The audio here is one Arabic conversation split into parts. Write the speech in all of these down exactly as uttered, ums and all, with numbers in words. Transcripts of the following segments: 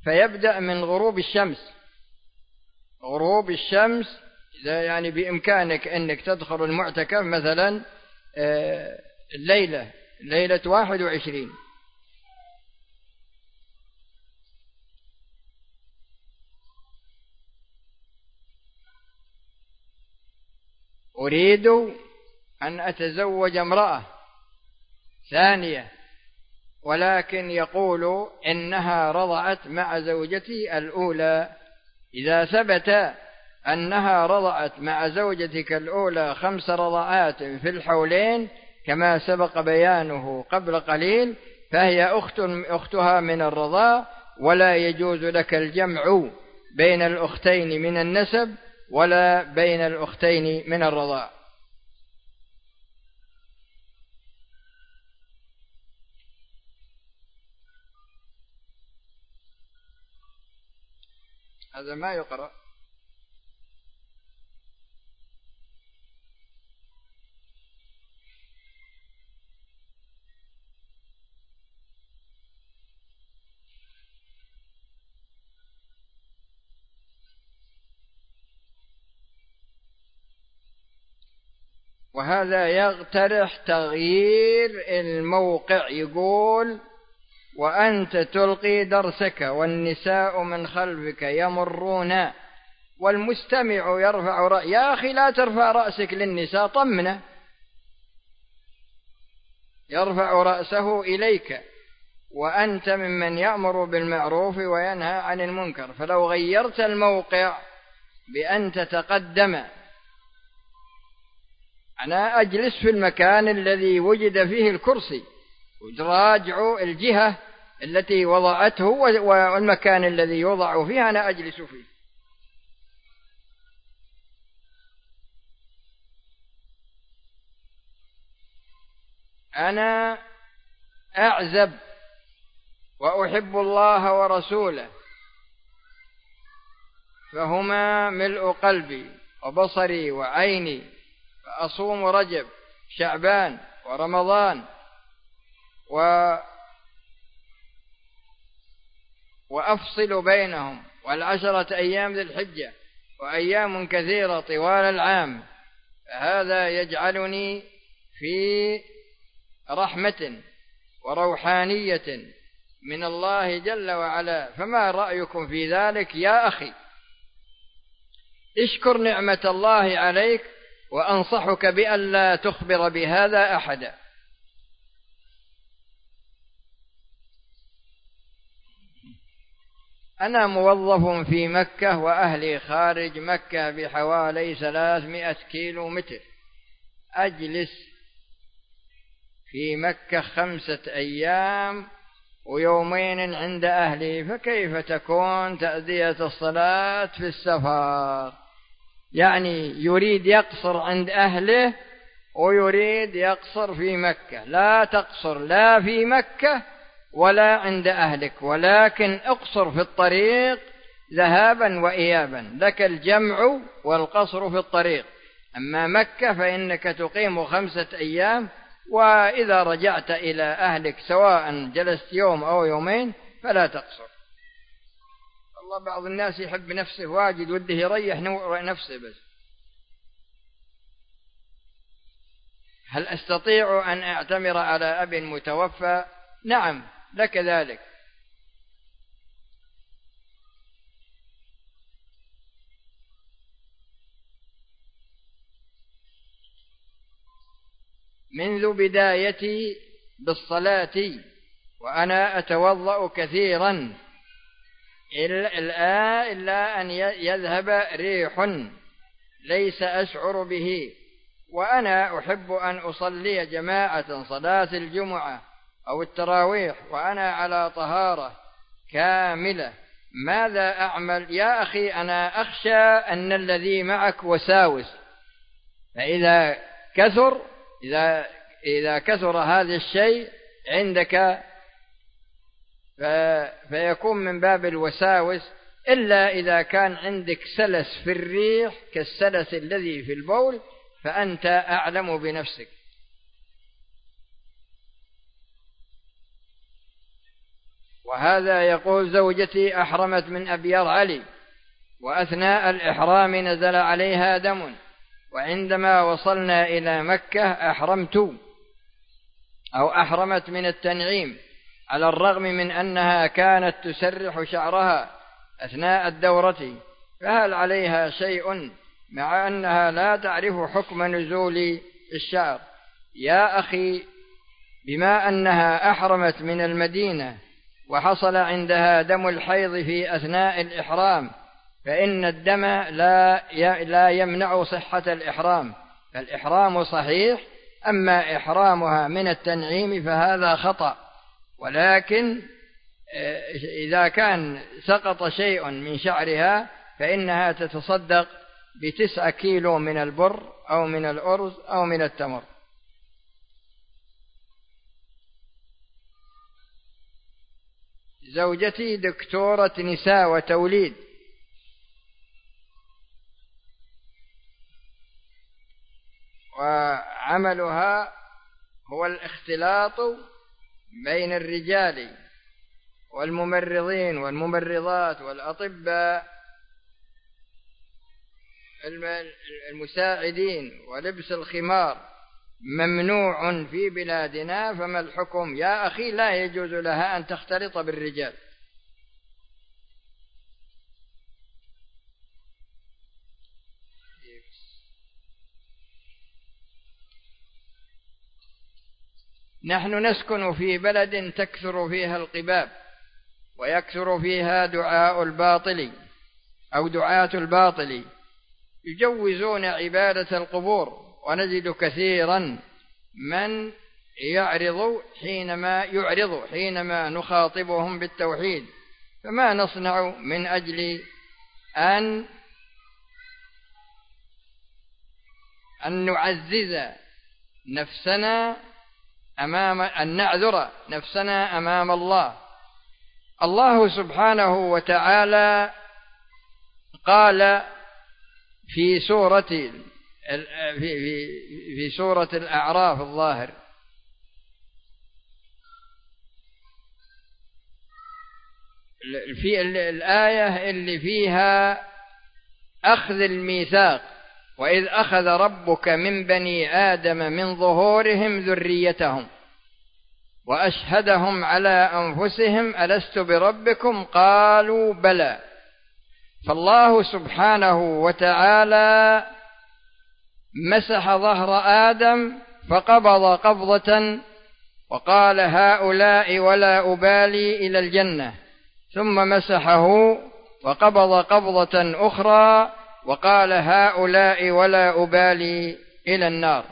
فيبدأ من غروب الشمس. غروب الشمس إذا يعني بإمكانك أنك تدخل المعتكف مثلا الليلة ليلة واحد وعشرين، أريد أن أتزوج امرأة ثانية، ولكن يقول إنها رضعت مع زوجتي الأولى. إذا ثبت أنها رضعت مع زوجتك الأولى خمس رضعات في الحولين كما سبق بيانه قبل قليل، فهي أخت أختها من الرضاع، ولا يجوز لك الجمع بين الأختين من النسب ولا بين الأختين من الرضاع. هذا ما يقرأ. وهذا يقترح تغيير الموقع، يقول: وأنت تلقي درسك والنساء من خلفك يمرون والمستمع يرفع رأسه. يا أخي لا ترفع رأسك للنساء، طمنه، يرفع رأسه إليك، وأنت ممن يأمر بالمعروف وينهى عن المنكر. فلو غيرت الموقع بأن تتقدم، أنا أجلس في المكان الذي وجد فيه الكرسي، وراجع الجهة التي وضعته والمكان الذي يوضع فيه أنا أجلس فيه. أنا أعزب وأحب الله ورسوله، فهما ملء قلبي وبصري وعيني، فأصوم رجب شعبان ورمضان و وأفصل بينهم، والعشرة أيام ذي الحجة وأيام كثيرة طوال العام، فهذا يجعلني في رحمة وروحانية من الله جل وعلا. فما رأيكم في ذلك يا أخي؟ اشكر نعمة الله عليك، وأنصحك بأن لا تخبر بهذا أحدا. أنا موظف في مكة وأهلي خارج مكة بحوالي ثلاثمائة كيلو متر، أجلس في مكة خمسة أيام ويومين عند أهلي، فكيف تكون تأدية الصلاة في السفر؟ يعني يريد يقصر عند أهله ويريد يقصر في مكة. لا تقصر لا في مكة ولا عند أهلك، ولكن اقصر في الطريق ذهابا وإيابا، لك الجمع والقصر في الطريق. أما مكة فإنك تقيم خمسة أيام، وإذا رجعت إلى أهلك سواء جلست يوم أو يومين فلا تقصر. الله بعض الناس يحب نفسه واجد وده يريح نفسه بس. هل أستطيع أن أعتمر على أب متوفى؟ نعم، لك ذلك. منذ بدايتي بالصلاة وأنا أتوضأ كثيرا إلا, إلا أن يذهب ريح ليس أشعر به، وأنا أحب أن أصلي جماعة صلاة الجمعة أو التراويح وأنا على طهارة كاملة. ماذا أعمل يا أخي؟ أنا أخشى أن الذي معك وساوس، فإذا كثر إذا إذا كثر هذا الشيء عندك فيكون من باب الوساوس، إلا إذا كان عندك سلس في الريح كالسلس الذي في البول فأنت أعلم بنفسك. وهذا يقول زوجتي أحرمت من أبيار علي، وأثناء الإحرام نزل عليها دم، وعندما وصلنا إلى مكة أحرمت أو أحرمت من التنعيم، على الرغم من أنها كانت تسرح شعرها أثناء الدورة، فهل عليها شيء مع أنها لا تعرف حكم نزول الشعر؟ يا أخي، بما أنها أحرمت من المدينة وحصل عندها دم الحيض في أثناء الإحرام، فإن الدم لا لا يمنع صحة الإحرام، فالإحرام صحيح. أما إحرامها من التنعيم فهذا خطأ، ولكن إذا كان سقط شيء من شعرها فإنها تتصدق بتسعة كيلو من البر أو من الأرز أو من التمر. زوجتي دكتورة نساء وتوليد، وعملها هو الاختلاط بين الرجال والممرضين والممرضات والأطباء المساعدين، ولبس الخمار ممنوع في بلادنا، فما الحكم؟ يا أخي، لا يجوز لها أن تختلط بالرجال. نحن نسكن في بلد تكثر فيها القباب، ويكثر فيها دعاء الباطل أو دعاة الباطل، يجوزون عبادة القبور، ونجد كثيرا من يعرض حينما يعرض حينما نخاطبهم بالتوحيد. فما نصنع من أجل أن أن نعزز نفسنا أمام أن نعذر نفسنا أمام الله؟ الله سبحانه وتعالى قال في سورة في في في سورة الأعراف الظاهر: في الآية اللي فيها أخذ الميثاق: وإذ أخذ ربك من بني آدم من ظهورهم ذريتهم وأشهدهم على أنفسهم ألست بربكم قالوا بلى. فالله سبحانه وتعالى مسح ظهر آدم فقبض قبضة وقال هؤلاء ولا أبالي إلى الجنة، ثم مسحه وقبض قبضة أخرى وقال هؤلاء ولا أبالي إلى النار.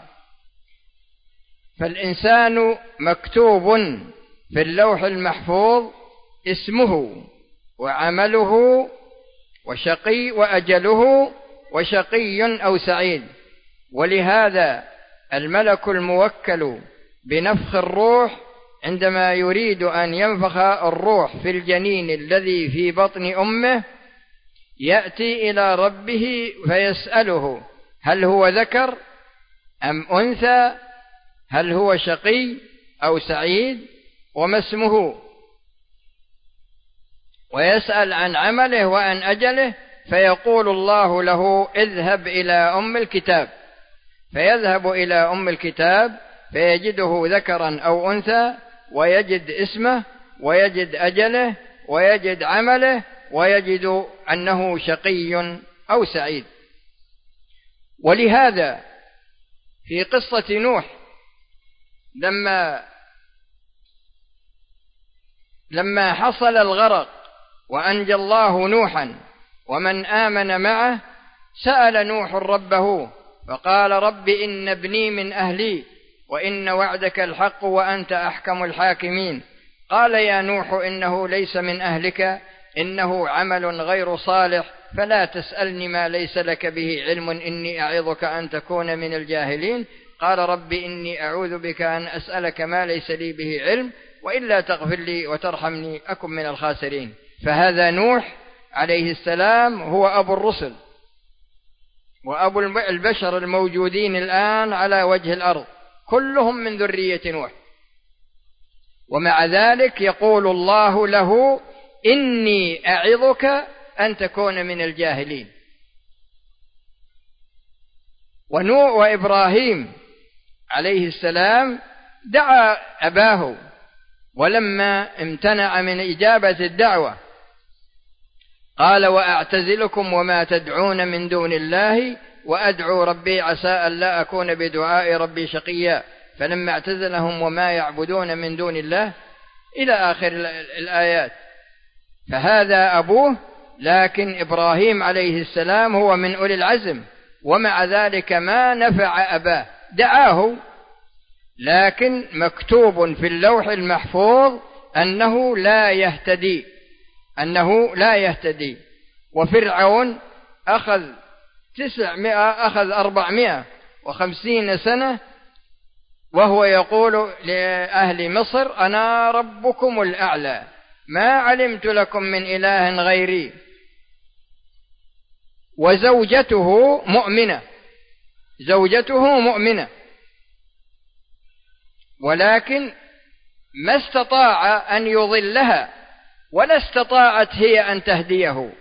فالإنسان مكتوب في اللوح المحفوظ اسمه وعمله وشقي وأجله وشقي أو سعيد. ولهذا الملك الموكل بنفخ الروح عندما يريد أن ينفخ الروح في الجنين الذي في بطن أمه يأتي إلى ربه فيسأله: هل هو ذكر أم أنثى؟ هل هو شقي أو سعيد؟ وما اسمه؟ ويسأل عن عمله وعن أجله، فيقول الله له: اذهب إلى أم الكتاب. فيذهب إلى أم الكتاب فيجده ذكرا أو أنثى، ويجد اسمه ويجد أجله ويجد عمله ويجد أنه شقي أو سعيد. ولهذا في قصة نوح لما لما حصل الغرق وأنجى الله نوحا ومن آمن معه، سأل نوح ربه فقال: رب إن ابني من أهلي وإن وعدك الحق وأنت أحكم الحاكمين. قال: يا نوح إنه ليس من أهلك، إنه عمل غير صالح، فلا تسألني ما ليس لك به علم، إني أعظك أن تكون من الجاهلين. قال: رب إني أعوذ بك أن أسألك ما ليس لي به علم، وإلا تغفر لي وترحمني أكن من الخاسرين. فهذا نوح عليه السلام هو أبو الرسل وأبو البشر الموجودين الآن على وجه الأرض، كلهم من ذرية نوح. ومع ذلك يقول الله له: إني أعظك أن تكون من الجاهلين. ونوح وإبراهيم عليه السلام دعا أباه، ولما امتنع من إجابة الدعوة قال: وأعتزلكم وما تدعون من دون الله وأدعو ربي عسى أن لا أكون بدعاء ربي شقيا. فلما اعتزلهم وما يعبدون من دون الله إلى آخر الآيات. فهذا أبوه، لكن إبراهيم عليه السلام هو من أولي العزم، ومع ذلك ما نفع أباه، دعاه، لكن مكتوب في اللوح المحفوظ أنه لا يهتدي، أنه لا يهتدي. وفرعون أخذ تسعمائة أخذ أربعمائة وخمسين سنة وهو يقول لأهل مصر: أنا ربكم الأعلى ما علمت لكم من إله غيري. وزوجته مؤمنة، زوجته مؤمنة، ولكن ما استطاع أن يضلها ولا استطاعت هي أن تهديه.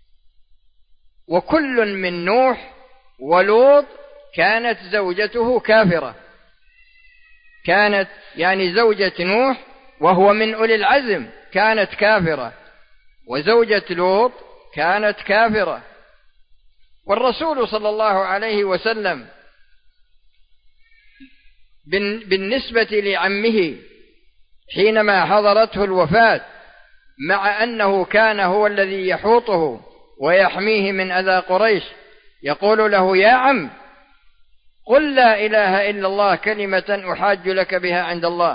وكل من نوح ولوط كانت زوجته كافرة، كانت يعني زوجة نوح وهو من أولي العزم كانت كافرة، وزوجة لوط كانت كافرة. والرسول صلى الله عليه وسلم بالنسبة لعمه حينما حضرته الوفاة، مع أنه كان هو الذي يحوطه ويحميه من أذى قريش، يقول له: يا عم، قل لا إله إلا الله كلمة أحاج لك بها عند الله.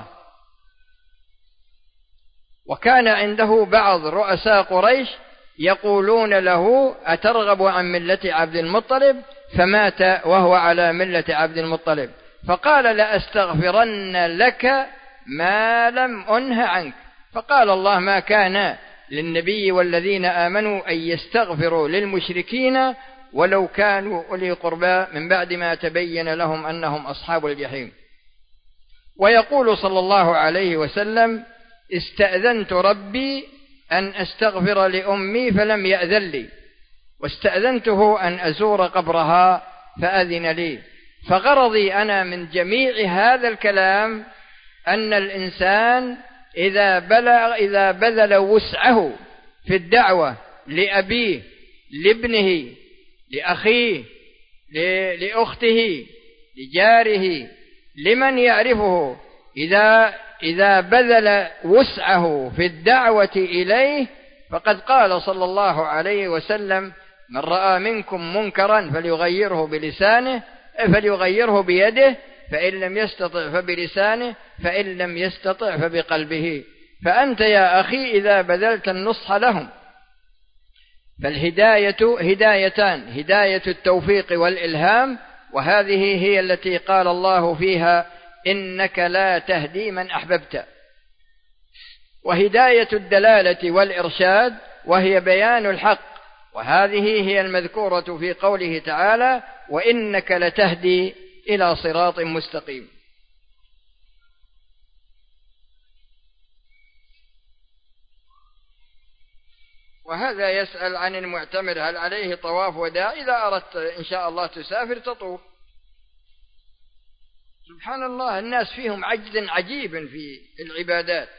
وكان عنده بعض رؤساء قريش يقولون له: أترغب عن ملة عبد المطلب؟ فمات وهو على ملة عبد المطلب، فقال: لأستغفرن لك ما لم أنه عنك. فقال الله: ما كان للنبي والذين آمنوا أن يستغفروا للمشركين ولو كانوا أولي قربى من بعد ما تبين لهم أنهم أصحاب الجحيم. ويقول صلى الله عليه وسلم: استأذنت ربي أن أستغفر لأمي فلم يأذن لي، واستأذنته أن أزور قبرها فأذن لي. فغرضي أنا من جميع هذا الكلام أن الإنسان إذا بلغ إذا بذل وسعه في الدعوة لأبيه، لابنه، لأخيه، لأخته، لجاره، لمن يعرفه، إذا إذا بذل وسعه في الدعوة إليه، فقد قال صلى الله عليه وسلم: من رأى منكم منكرا فليغيره بلسانه فليغيره بيده، فإن لم يستطع فبلسانه، فإن لم يستطع فبقلبه. فأنت يا أخي إذا بذلت النصح لهم، فالهداية هدايتان: هداية التوفيق والإلهام، وهذه هي التي قال الله فيها: إنك لا تهدي من أحببت. وهداية الدلالة والإرشاد، وهي بيان الحق، وهذه هي المذكورة في قوله تعالى: وإنك لتهدي إلى صراط مستقيم. وهذا يسأل عن المعتمر: هل عليه طواف وداع؟ إذا أردت إن شاء الله تسافر تطوف. سبحان الله، الناس فيهم عجز عجيب في العبادات،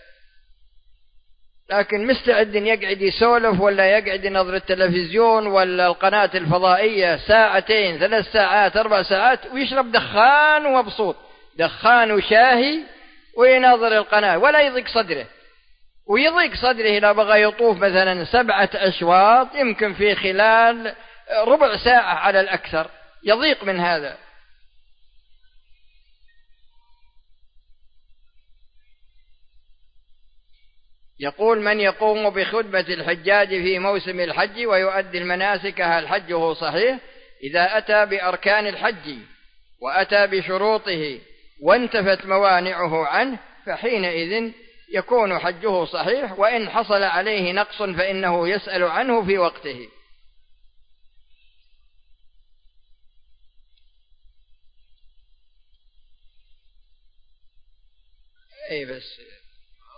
لكن مستعد يقعد يسولف ولا يقعد ينظر التلفزيون ولا القناة الفضائية ساعتين ثلاث ساعات أربع ساعات ويشرب دخان ومبسوط، دخان وشاهي، وينظر القناة ولا يضيق صدره. ويضيق صدره إذا بغى يطوف مثلا سبعة أشواط يمكن في خلال ربع ساعة على الأكثر، يضيق من هذا. يقول: من يقوم بخدمة الحجاج في موسم الحج ويؤدي المناسك هل حجه صحيح؟ إذا أتى بأركان الحج وأتى بشروطه وانتفت موانعه عنه فحينئذ يكون حجه صحيح، وإن حصل عليه نقص فإنه يسأل عنه في وقته. أي بس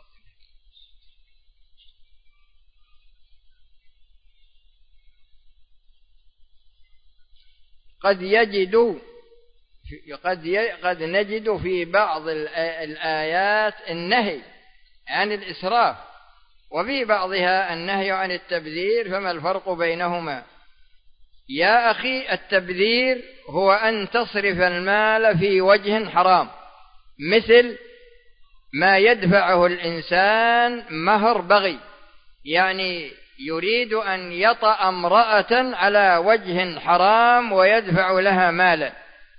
قد يجد قد قد نجد في بعض الآيات النهي عن الإسراف، وفي بعضها النهي عن التبذير، فما الفرق بينهما؟ يا أخي، التبذير هو أن تصرف المال في وجه حرام، مثل ما يدفعه الإنسان مهر بغي، يعني يريد أن يطأ امرأة على وجه حرام ويدفع لها مالا،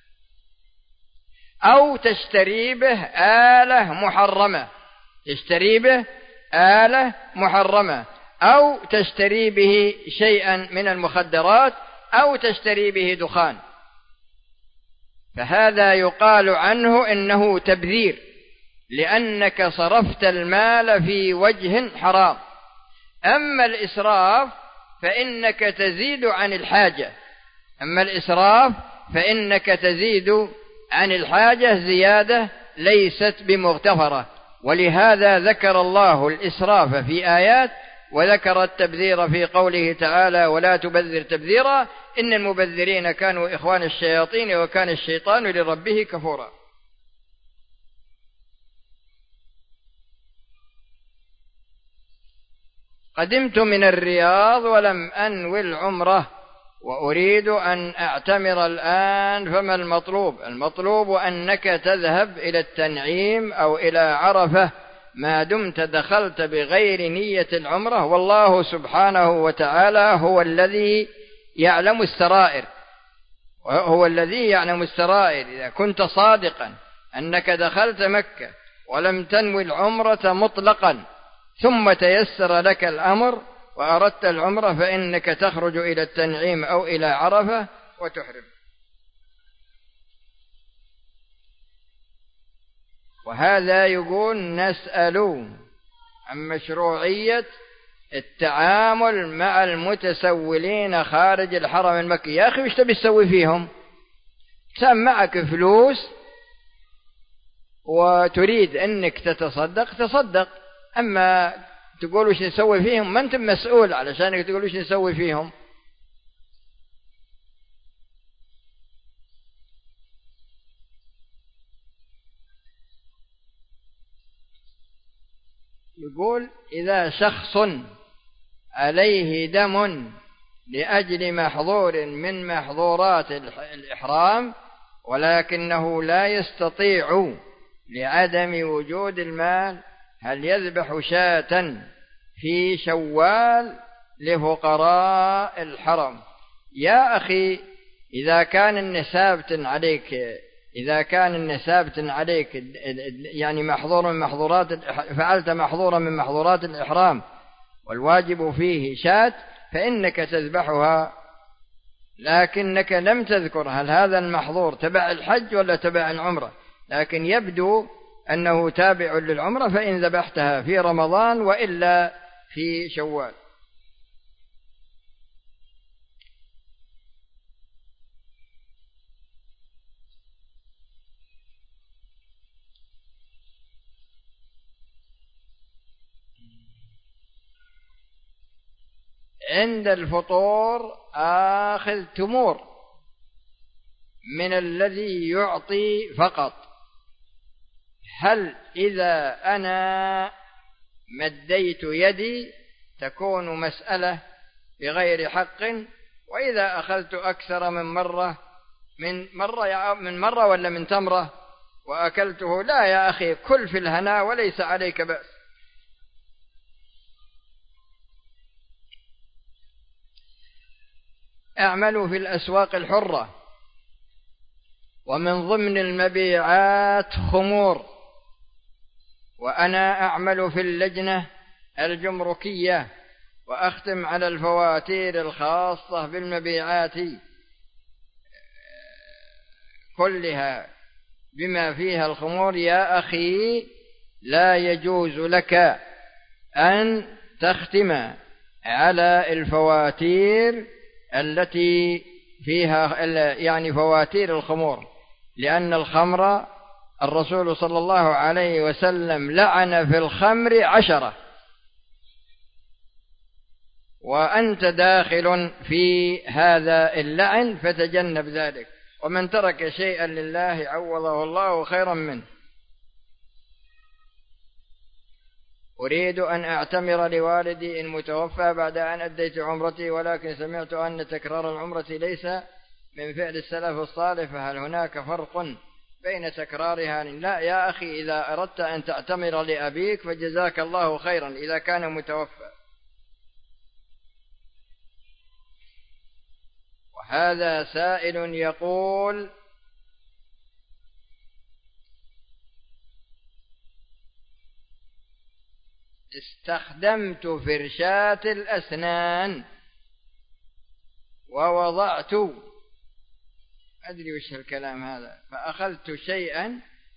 أو تشتري به آلة محرمة تشتري به آلة محرمة أو تشتري به شيئا من المخدرات أو تشتري به دخان، فهذا يقال عنه إنه تبذير، لأنك صرفت المال في وجه حرام. أما الإسراف فإنك تزيد عن الحاجة أما الإسراف فإنك تزيد عن الحاجة زيادة ليست بمغتفرة، ولهذا ذكر الله الإسراف في آيات وذكر التبذير في قوله تعالى: ولا تبذر تبذيرا إن المبذرين كانوا إخوان الشياطين وكان الشيطان لربه كفورا. قدمت من الرياض ولم أنوي العمرة وأريد أن أعتمر الآن، فما المطلوب؟ المطلوب أنك تذهب إلى التنعيم أو إلى عرفة ما دمت دخلت بغير نية العمرة، والله سبحانه وتعالى هو الذي يعلم السرائر هو الذي يعلم السرائر. إذا كنت صادقا أنك دخلت مكة ولم تنوي العمرة مطلقا ثم تيسر لك الأمر وأردت العمرة، فإنك تخرج إلى التنعيم أو إلى عرفة وتحرم. وهذا يقول: نسأل عن مشروعية التعامل مع المتسولين خارج الحرم المكي. يا أخي، وش تبي تسوي فيهم؟ كان معك فلوس وتريد أنك تتصدق تصدق، أما تقول وش نسوي فيهم؟ ما أنت مسؤول علشانك تقول وش نسوي فيهم. يقول: إذا شخص عليه دم لأجل محظور من محظورات الإحرام ولكنه لا يستطيع لعدم وجود المال، هل يذبح شاة في شوال لفقراء الحرم؟ يا أخي، إذا كان النساب عليك إذا كان النساب عليك يعني محظور من محظورات فعلت محظورا من محظورات الإحرام والواجب فيه شاة، فإنك تذبحها، لكنك لم تذكر هل هذا المحظور تبع الحج ولا تبع العمرة، لكن يبدو أنه تابع للعمرة، فإن ذبحتها في رمضان وإلا في شوال. عند الفطور آخذ تمور من الذي يعطي فقط، هل إذا أنا مديت يدي تكون مسألة بغير حق؟ وإذا أخذت أكثر من مرة من مرة من مرة ولا من تمرة وأكلته؟ لا يا أخي، كل في الهنا وليس عليك بأس. اعملوا في الأسواق الحرة، ومن ضمن المبيعات خمور، وأنا أعمل في اللجنة الجمركية وأختم على الفواتير الخاصة بالمبيعات كلها بما فيها الخمور. يا أخي، لا يجوز لك أن تختم على الفواتير التي فيها يعني فواتير الخمور، لأن الخمر الرسول صلى الله عليه وسلم لعن في الخمر عشرة، وأنت داخل في هذا اللعن، فتجنب ذلك. ومن ترك شيئا لله عوضه الله خيرا منه. أريد أن أعتمر لوالدي المتوفى بعد أن أديت عمرتي، ولكن سمعت أن تكرار العمرة ليس من فعل السلف الصالح، فهل هناك فرق بين تكرارها؟ لا يا أخي، إذا أردت أن تعتمر لأبيك فجزاك الله خيرا إذا كان متوفى. وهذا سائل يقول: استخدمت فرشاة الأسنان ووضعت، أدري وش الكلام هذا، فأخذت شيئا،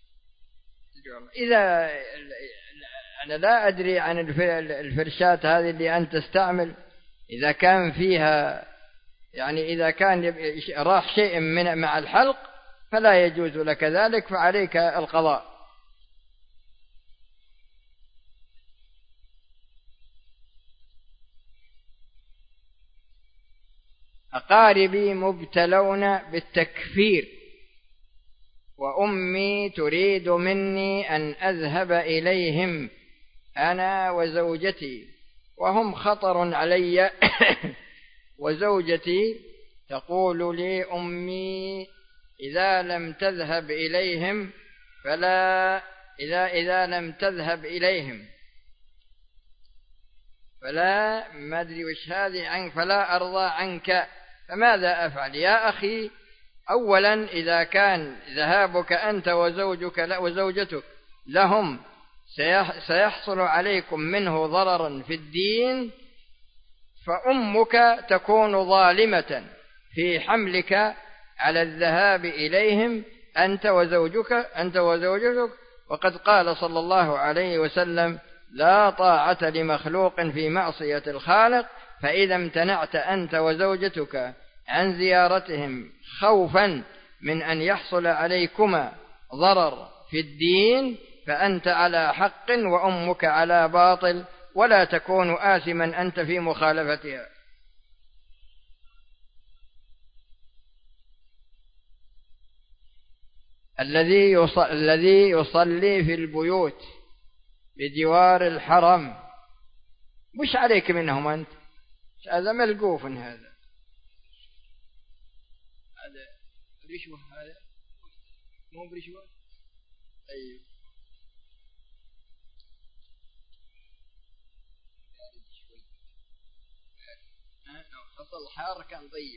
إذا أنا لا أدري عن الفرشاة هذه اللي أنت تستعمل، إذا كان فيها يعني إذا كان راح شيء من مع الحلق فلا يجوز لك ذلك، فعليك القضاء. أقاربي مبتلون بالتكفير، وأمي تريد مني أن أذهب إليهم أنا وزوجتي، وهم خطر علي. وزوجتي تقول لي أمي إذا لم تذهب إليهم فلا إذا إذا لم تذهب إليهم فلا ما أدري وش هذه عنك فلا أرضى عنك، فماذا أفعل يا أخي؟ أولا إذا كان ذهابك أنت وزوجك وزوجتك لهم سيحصل عليكم منه ضررا في الدين، فأمك تكون ظالمة في حملك على الذهاب إليهم أنت وزوجك أنت وزوجتك وقد قال صلى الله عليه وسلم: لا طاعة لمخلوق في معصية الخالق، فإذا امتنعت أنت وزوجتك عن زيارتهم خوفا من أن يحصل عليكما ضرر في الدين فأنت على حق وأمك على باطل، ولا تكون آثما أنت في مخالفتها. الذي يصلي, الذي يصلي في البيوت بجوار الحرم، مش عليك منهم أنت، هذا ملقوف هذا هذا رشوة، هذا مو برشوة. أيوه حصل حار كان طيب.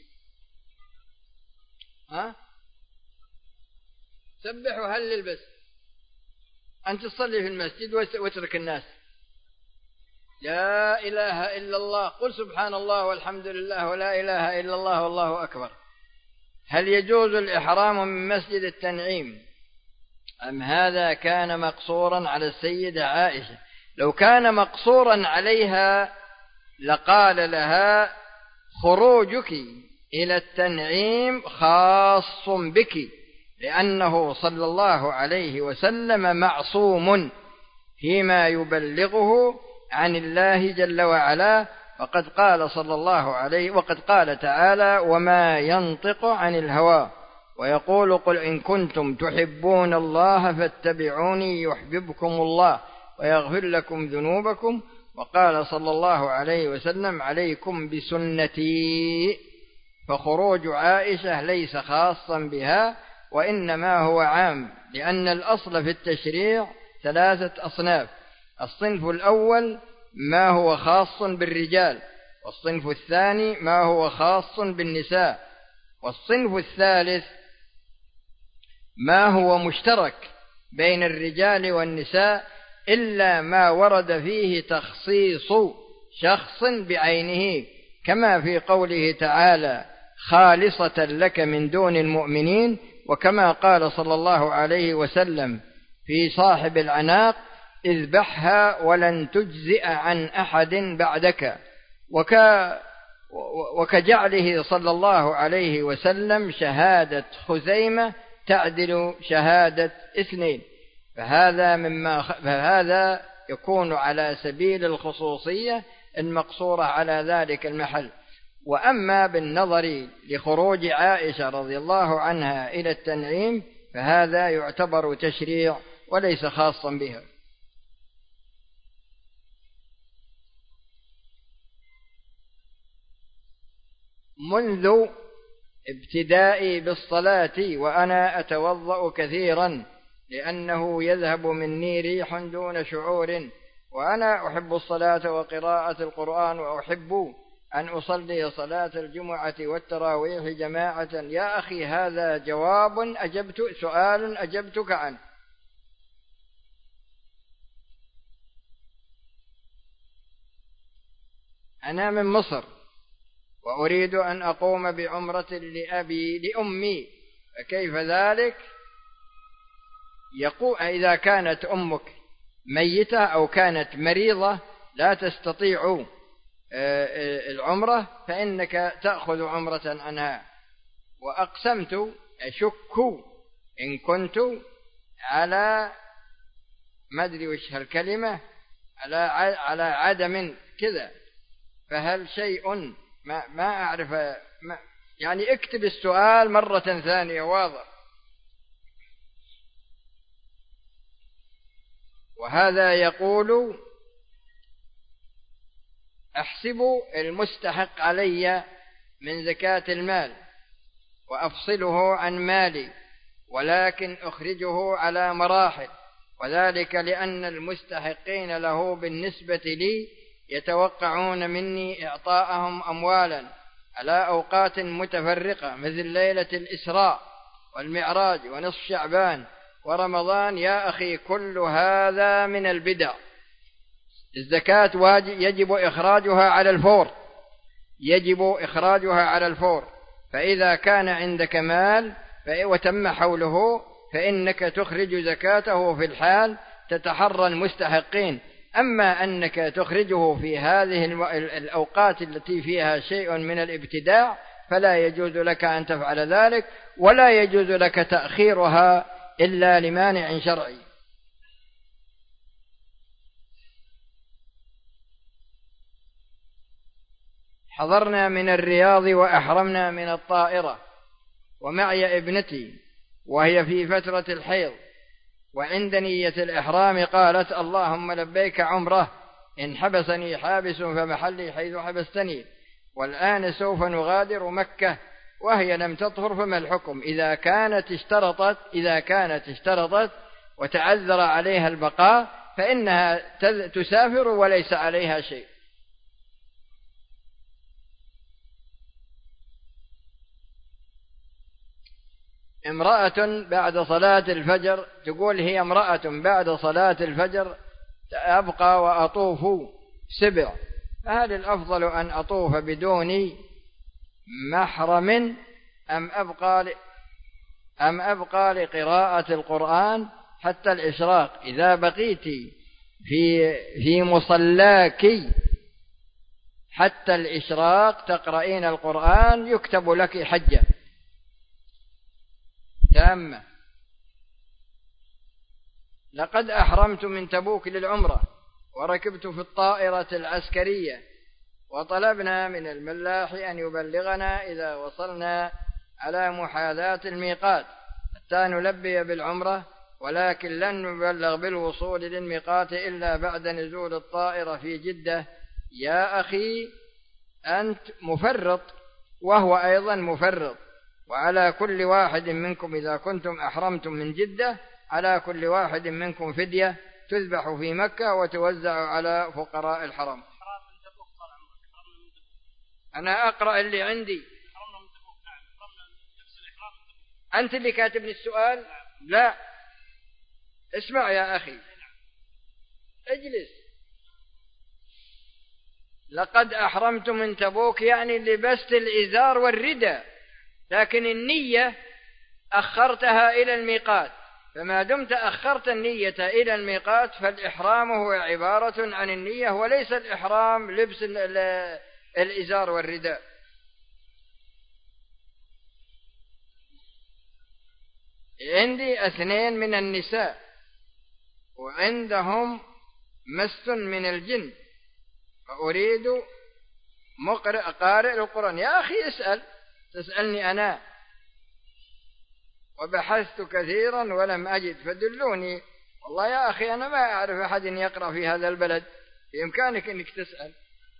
ها سبح وهلل، بس أنت تصلي في المسجد واترك الناس. لا إله إلا الله، قل سبحان الله والحمد لله ولا إله إلا الله والله أكبر. هل يجوز الإحرام من مسجد التنعيم أم هذا كان مقصورا على السيدة عائشة؟ لو كان مقصورا عليها لقال لها: خروجك إلى التنعيم خاص بك، لأنه صلى الله عليه وسلم معصوم فيما يبلغه عن الله جل وعلا، وقد قال صلى الله عليه وقد قال تعالى: وما ينطق عن الهوى ويقول قل إن كنتم تحبون الله فاتبعوني يحببكم الله ويغفر لكم ذنوبكم. وقال صلى الله عليه وسلم: عليكم بسنتي. فخروج عائشة ليس خاصا بها، وإنما هو عام، لأن الأصل في التشريع ثلاثة أصناف: الصنف الأول ما هو خاص بالرجال، والصنف الثاني ما هو خاص بالنساء، والصنف الثالث ما هو مشترك بين الرجال والنساء إلا ما ورد فيه تخصيص شخص بعينه، كما في قوله تعالى: خالصة لك من دون المؤمنين، وكما قال صلى الله عليه وسلم في صاحب العناق: اذبحها ولن تجزئ عن أحد بعدك. وك وكجعله صلى الله عليه وسلم شهادة خزيمة تعدل شهادة اثنين، فهذا مما فهذا يكون على سبيل الخصوصية، المقصورة على ذلك المحل. وأما بالنظر لخروج عائشة رضي الله عنها إلى التنعيم فهذا يعتبر تشريع وليس خاصا بها. منذ ابتدائي بالصلاة وأنا أتوضأ كثيرا لأنه يذهب مني ريح دون شعور، وأنا أحب الصلاة وقراءة القرآن، وأحب أن أصلي صلاة الجمعة والتراويح جماعة. يا أخي هذا جواب أجبت سؤال أجبتك عنه. أنا من مصر وأريد أن أقوم بعمرة لأبي لأمي، فكيف ذلك؟ يقول إذا كانت أمك ميتة أو كانت مريضة لا تستطيع العمرة فإنك تأخذ عمرة عنها. وأقسمت أشك إن كنت على ما أدري وش هالكلمة على على عدم كذا، فهل شيء ما ما أعرف ما يعني اكتب السؤال مرة ثانية واضح. وهذا يقول أحسب المستحق علي من زكاة المال وأفصله عن مالي، ولكن أخرجه على مراحل، وذلك لأن المستحقين له بالنسبة لي يتوقعون مني إعطاءهم أموالا على أوقات متفرقة مثل ليلة الإسراء والمعراج ونصف شعبان ورمضان. يا أخي كل هذا من البدع. الزكاة واجب يجب إخراجها على الفور، يجب إخراجها على الفور. فإذا كان عندك مال وتم حوله فإنك تخرج زكاته في الحال، تتحرى المستحقين. أما أنك تخرجه في هذه الأوقات التي فيها شيء من الابتداع فلا يجوز لك أن تفعل ذلك، ولا يجوز لك تأخيرها إلا لمانع شرعي. حضرنا من الرياض وأحرمنا من الطائرة، ومعي ابنتي وهي في فترة الحيض، وعند نية الإحرام قالت اللهم لبيك عمره، إن حبسني حابس فمحلي حيث حبستني، والآن سوف نغادر مكة وهي لم تطهر، فما الحكم إذا كانت اشترطت إذا كانت اشترطت وتعذر عليها البقاء فإنها تسافر وليس عليها شيء. امرأة بعد صلاة الفجر تقول هي امرأة بعد صلاة الفجر أبقى وأطوف سبع، فهل الأفضل أن أطوف بدون محرم أم أبقى ل... أم أبقى لقراءة القرآن حتى الإشراق؟ إذا بقيت في في مصلاك حتى الإشراق تقرأين القرآن يكتب لك حجة تامة. لقد أحرمت من تبوك للعمرة وركبت في الطائرة العسكرية، وطلبنا من الملاح أن يبلغنا إذا وصلنا على محاذاة الميقات حتى نلبي بالعمرة، ولكن لن نبلغ بالوصول للميقات إلا بعد نزول الطائرة في جدة. يا أخي أنت مفرط وهو أيضا مفرط، وعلى كل واحد منكم إذا كنتم أحرمتم من جدة على كل واحد منكم فدية تذبح في مكة وتوزع على فقراء الحرم. أنا أقرأ اللي عندي. أنت اللي كاتبني السؤال؟ لا، اسمع يا أخي، اجلس. لقد أحرمت من تبوك يعني لبست الإزار والرداء، لكن النية أخرتها إلى الميقات، فما دمت أخرت النية إلى الميقات فالإحرام هو عبارة عن النية وليس الإحرام لبس الإزار والرداء. عندي اثنين من النساء وعندهم مس من الجن، فأريد مقرئ قارئ للقرآن. يا أخي اسأل، تسألني أنا؟ وبحثت كثيرا ولم أجد، فدلوني. والله يا أخي أنا ما أعرف أحد يقرأ في هذا البلد، بإمكانك أنك تسأل.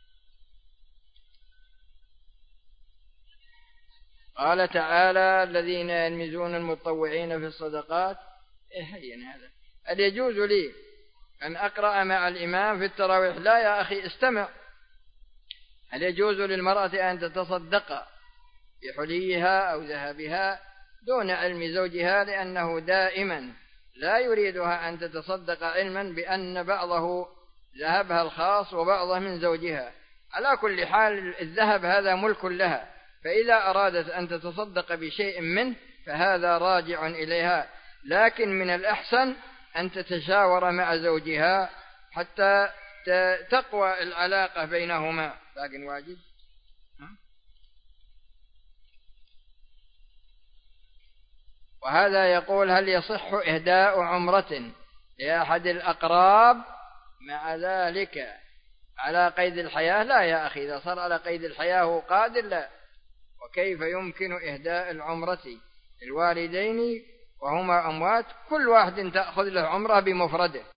قال تعالى: الذين يلمزون المتطوعين في الصدقات. إيه هين هذا؟ هل يجوز لي أن أقرأ مع الإمام في التراويح؟ لا يا أخي، استمع. هل يجوز للمرأة أن تتصدق بحليها أو ذهبها دون علم زوجها، لأنه دائما لا يريدها أن تتصدق علما بأن بعضه ذهبها الخاص وبعضه من زوجها؟ على كل حال الذهب هذا ملك لها، فإذا أرادت أن تتصدق بشيء منه فهذا راجع إليها، لكن من الأحسن أن تتشاور مع زوجها حتى تقوى العلاقة بينهما. لكن واجب. وهذا يقول: هل يصح إهداء عمرة لأحد الأقراب مع ذلك على قيد الحياة؟ لا يا أخي، إذا صار على قيد الحياة هو قادر لا. وكيف يمكن إهداء العمرة للوالدين وهما أموات؟ كل واحد تأخذ له عمره بمفرده.